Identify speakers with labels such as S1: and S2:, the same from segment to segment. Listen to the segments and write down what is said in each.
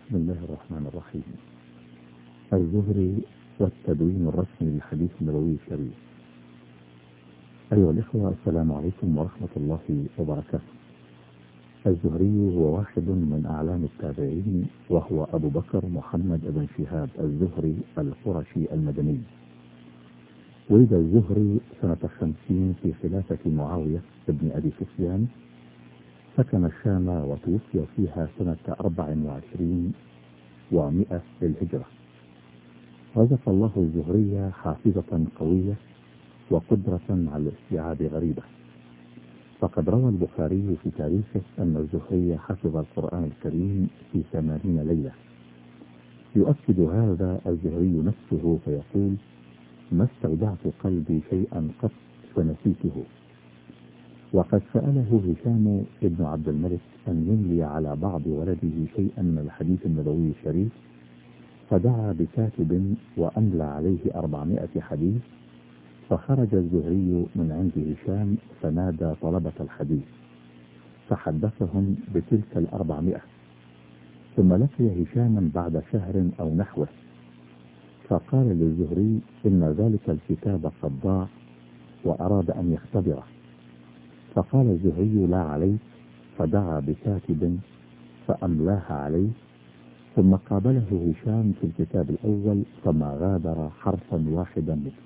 S1: بسم الله الرحمن الرحيم. الزهري والتدوين الرسمي للحديث النبوي الشريف. أيها الإخوة، السلام عليكم ورحمة الله وبركاته. الزهري هو واحد من أعلام التابعين، وهو أبو بكر محمد بن شهاب الزهري القرشي المدني. ولد الزهري سنة 50 في خلافة معاوية بن أبي سفيان، سكن الشام وتوفي فيها سنة 24 و100 للهجرة. رزق الله الزهري حافظة قوية وقدرة على الاستيعاب غريبة، فقد روى البخاري في تاريخه أن الزهري حفظ القرآن الكريم في 80 ليلة. يؤكد هذا الزهري نفسه فيقول: ما استودعت قلبي شيئا قط فنسيته. وقد سأله هشام بن عبد الملك أن يملي على بعض ولده شيئا من الحديث النبوي الشريف، فدعا بكاتب وأملى عليه 400 حديث، فخرج الزهري من عند هشام فنادى طلبة الحديث فحدثهم بتلك 400. ثم لقي هشاما بعد شهر أو نحوه، فقال للزهري إن ذلك الكتاب قد ضاع وأراد أن يختبره. فقال الزهري: لا عليك. فدعا بكاتب فأملاها عليه، ثم قابله هشام في الكتاب الأول فما غادر حرفا واحدا منه.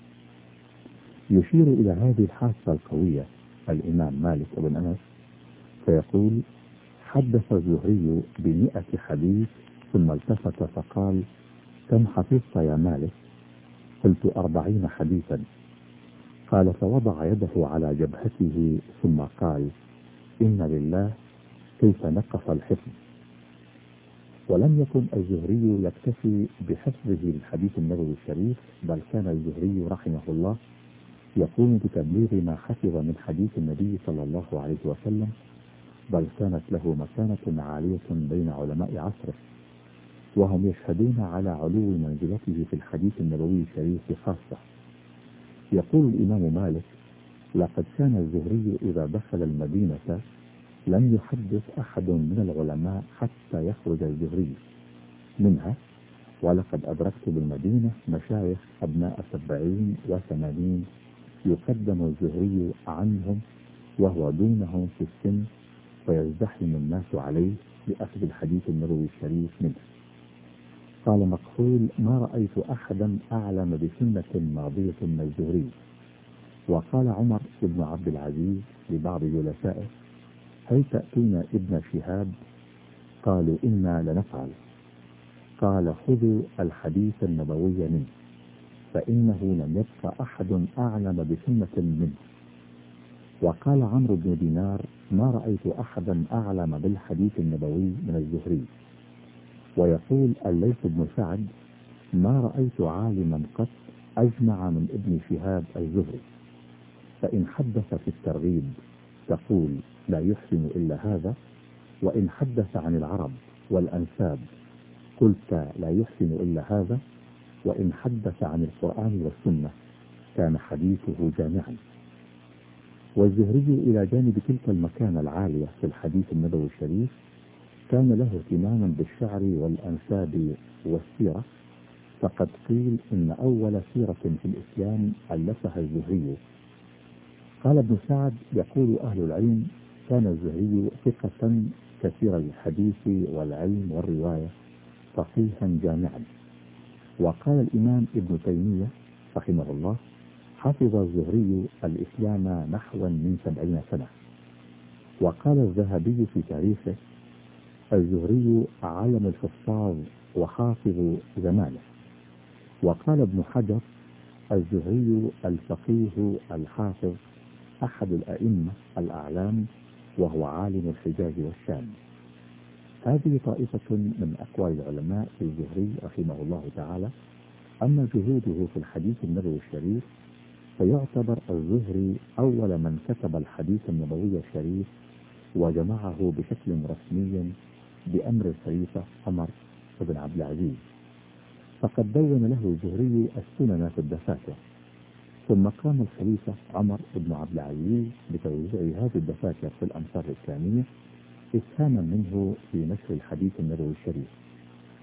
S1: يشير إلى هذه الحاسة القوية الإمام مالك بن أنس فيقول: حدث الزهري ب100 حديث، ثم التفت فقال: كم حفظت يا مالك؟ قلت 40 حديثا. قال: فوضع يده على جبهته ثم قال: إن لله، كيف نقص الحفظ. ولم يكن الزهري يكتفي بحفظه للحديث النبوي الشريف، بل كان الزهري رحمه الله يقوم بتبليغ ما حفظ من حديث النبي صلى الله عليه وسلم، بل كانت له مكانة عالية بين علماء عصره، وهم يشهدون على علو منزلته في الحديث النبوي الشريف خاصة. يقول الإمام مالك: لقد كان الزهري إذا دخل المدينة لم يحدث أحد من العلماء حتى يخرج الزهري منها، ولقد أدركت بالمدينة مشايخ أبناء 70 و80 يقدم الزهري عنهم وهو دونهم في السن، فيزدحم الناس عليه لأخذ الحديث النبوي الشريف منه. قال مقفول: ما رأيت أحدا أعلم بسنة ماضية من الزهري. وقال عمر بن عبد العزيز لبعض جلسائه: هل تأتون ابن شهاب؟ قالوا: إنا لنفعل. قال: خذوا الحديث النبوي منه، فإنه لم يبق أحد أعلم بسنة منه. وقال عمرو بن دينار: ما رأيت أحدا أعلم بالحديث النبوي من الزهري. ويقول الليث بن سعد: ما رأيت عالما قط أجمع من ابن شهاب الزهري، فإن حدث في الترغيب تقول لا يحسن إلا هذا، وإن حدث عن العرب والأنساب قلت لا يحسن إلا هذا، وإن حدث عن القرآن والسنة كان حديثه جامعا. والزهري إلى جانب تلك المكانة العالية في الحديث النبوي الشريف كان له اهتماما بالشعر والأنساب والسيرة، فقد قيل إن أول سيرة في الإسلام ألفها الزهري. قال ابن سعد: يقول أهل العلم كان الزهري ثقة كثير الحديث والعلم والرواية، فقيها جامعا. وقال الإمام ابن تيمية رحمه الله: حفظ الزهري الإسلام نحوا من 70 سنة. وقال الذهبي في تاريخه: الزهري علم الحفاظ وحافظ زمانه. وقال ابن حجر: الزهري الفقيه الحافظ أحد الأئمة الأعلام، وهو عالم الحجاز والشام. هذه طائفة من أقوال العلماء في الزهري رحمه الله تعالى. أما جهوده في الحديث النبوي الشريف فيعتبر الزهري أول من كتب الحديث النبوي الشريف وجمعه بشكل رسمي بأمر الخليفة عمر بن عبد العزيز، فقد دون له الزهري السنن في الدفاتر. ثم قام الخليفة عمر بن عبد العزيز بتوزيع هذه الدفاتر في الأمصار الإسلامية إسهاما منه في نشر الحديث النبوي الشريف.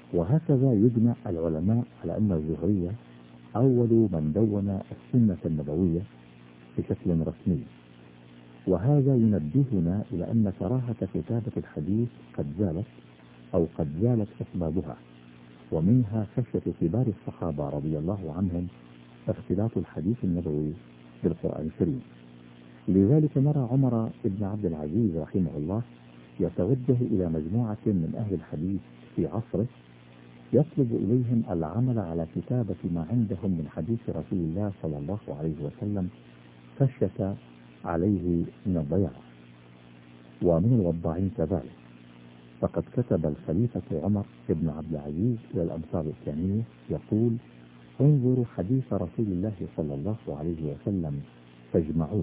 S1: وهكذا يجمع العلماء على أن الزهري أول من دون السنة النبوية بشكل رسمي، وهذا ينبهنا إلى أن كراهة كتابة الحديث قد زالت أو قد زالت أسبابها، ومنها خشية كبار الصحابة رضي الله عنهم اختلاط الحديث النبوي بالقرآن الكريم. لذلك نرى عمر بن عبد العزيز رحمه الله يتوجه إلى مجموعة من أهل الحديث في عصره يطلب إليهم العمل على كتابة ما عندهم من حديث رسول الله صلى الله عليه وسلم خشية عليه من الضياع، ومن الوضاعين كذلك. فقد كتب الخليفة عمر بن عبد العزيز إلى الأمصار الإسلامية يقول: انظروا حديث رسول الله صلى الله عليه وسلم فاجمعوه.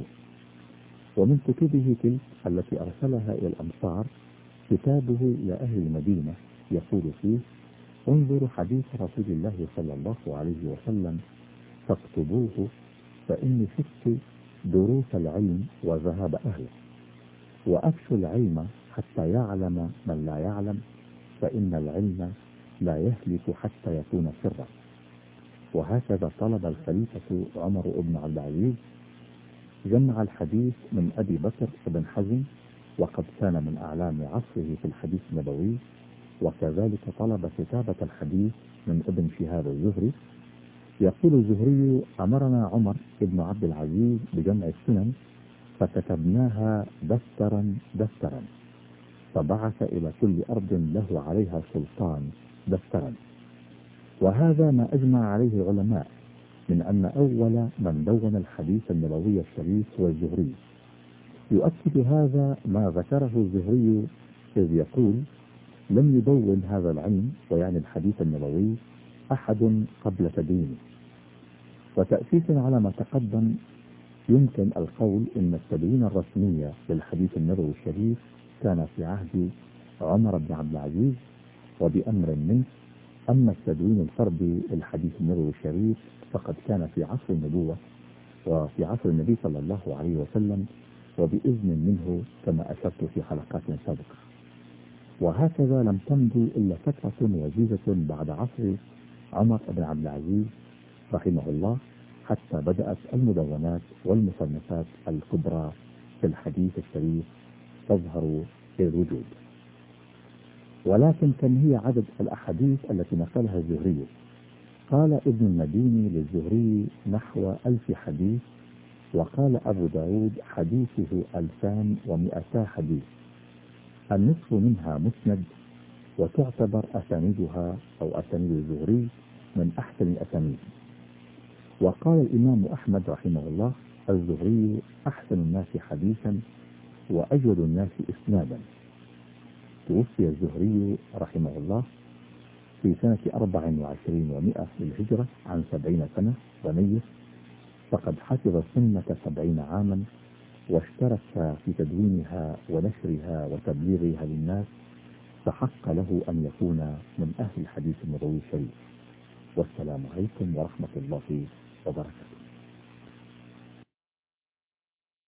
S1: ومن كتبه تلك التي أرسلها إلى الأمصار كتابه إلى أهل المدينة يقول فيه: انظروا حديث رسول الله صلى الله عليه وسلم فاكتبوه، فإني خفت دروس العلم وذهاب أهله، وأفشوا العلم حتى يعلم من لا يعلم، فإن العلم لا يهلك حتى يكون سرا. وهكذا طلب الخليفة عمر بن عبد العزيز جمع الحديث من أبي بكر بن حزم، وقد كان من أعلام عصره في الحديث النبوي، وكذلك طلب كتابة الحديث من ابن شهاب الزهري. يقول الزهري: أمرنا عمر بن عبد العزيز بجمع السنن فكتبناها دفترا دفترا، فبعث إلى كل أرض له عليها سلطان دفترا. وهذا ما أجمع عليه العلماء من أن أول من دون الحديث النبوي الشريف هو الزهري. يؤكد هذا ما ذكره الزهري إذ يقول: لم يدون هذا العلم، ويعني الحديث النبوي، أحد قبل تدوينه. وتأسيسا على ما تقدم يمكن القول إن التدوين الرسمي للحديث النبوي الشريف كان في عهد عمر بن عبد العزيز وبأمر منه. أما التدوين الفردي للحديث النبوي الشريف فقد كان في عصر النبوة وفي عصر النبي صلى الله عليه وسلم وبإذن منه كما أشرت في حلقات سابقة. وهكذا لم تمضي إلا فترة وجيزة بعد عصر عمر بن عبد العزيز رحمه الله حتى بدأت المدونات والمصنفات الكبرى في الحديث الشريف تظهر للوجود. ولكن كم هي عدد الأحاديث التي نقلها الزهري؟ قال ابن المديني للزهري نحو 1000 حديث، وقال أبو داود حديثه 2200 حديث، النصف منها مسند، وتعتبر أسانيدها أو أسانيد الزهري من أحسن الأسانيد. وقال الإمام أحمد رحمه الله: الزهري أحسن الناس حديثا وأجود الناس إسنادا. توفي الزهري رحمه الله في سنة 24 و100 للهجرة عن 70 سنة ونيف، فقد حفظ سنة 70 عاما، واشترك في تدوينها ونشرها وتبليغها للناس، فحق له أن يكون من أهل الحديث النبوي الشريف. والسلام عليكم ورحمة الله وبركاته.